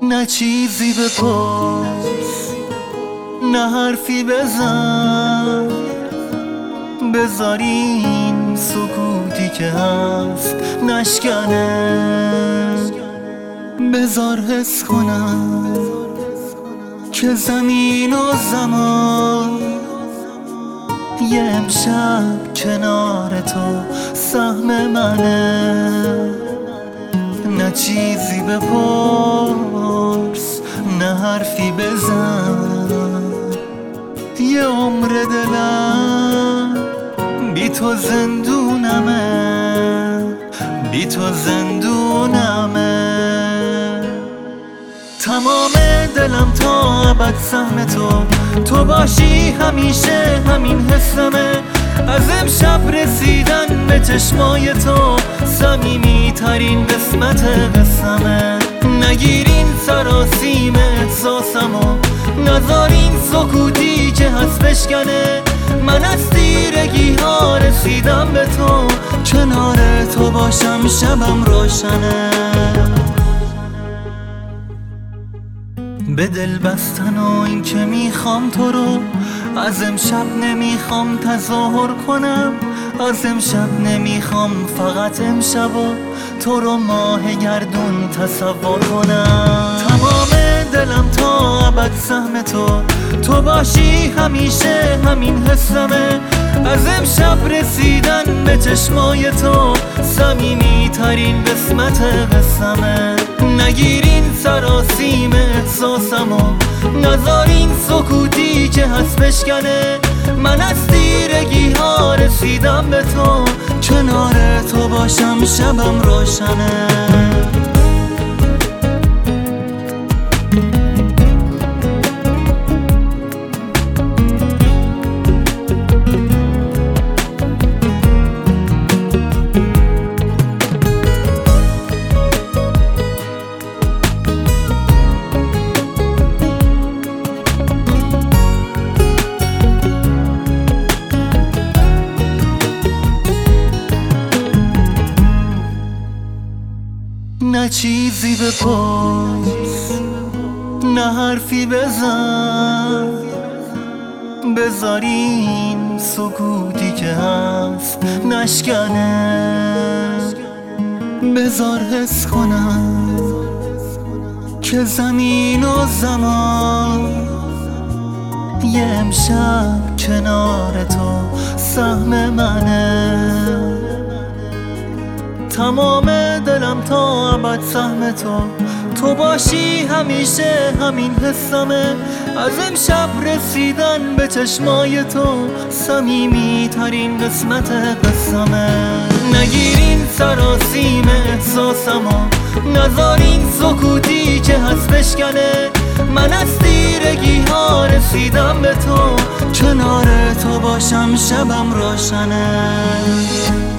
نه چیزی بپرس، نه حرفی بزن، بذار این سکوتی که هست نشکنه، بذار حس کنم که زمین و زمان یه امشب کنار تو سهم منه. نه چیزی بپرس، نه حرفی بزن، یه عمر دلم بی تو زندونمه، بی تو زندونمه. تمام دلم تا ابد سهم تو باشی همیشه، همین حسمه. از امشب رسیدن به چشمای تو صمیمی ترین قسمت قسمه. نگیرین سراسیم احساسمو، نذارین سکوتی که هست بشکنه. من از تیرگی ها رسیدم به تو، کنار تو باشم شبم روشنه. به دل بستن و این که میخوام تو رو، از امشب نمیخوام تظاهر کنم، از امشب نمیخوام فقط امشب و تو رو ماه گردون تصور کنم. تمام دلم تا ابد سهم تو باشی همیشه، همین حسمه. از امشب رسیدن به چشمای تو صمیمی ترین قسمت قسمه. نگیرین سراسیم احساسمو، نذارین سکوتی که هست بشکنه. من از تیرگی ها رسیدم به تو، کنار تو باشم شبم روشنه. نه چیزی بپرس، نه حرفی بزن، بذار این سکوتی که هست نشکنه. بذار حس کنم که زمین و زمان یه امشب کنار تو سهم منه. تمام دلم تا ابد سهم تو باشی همیشه، همین حسمه. از امشب رسیدن به چشمای تو صمیمی ترین قسمت قسمه. نگیرین سراسیم احساسمو، نذارین سکوتی که هست بشکنه. من از تیرگی ها رسیدم به تو، کنار تو باشم شبم روشنه.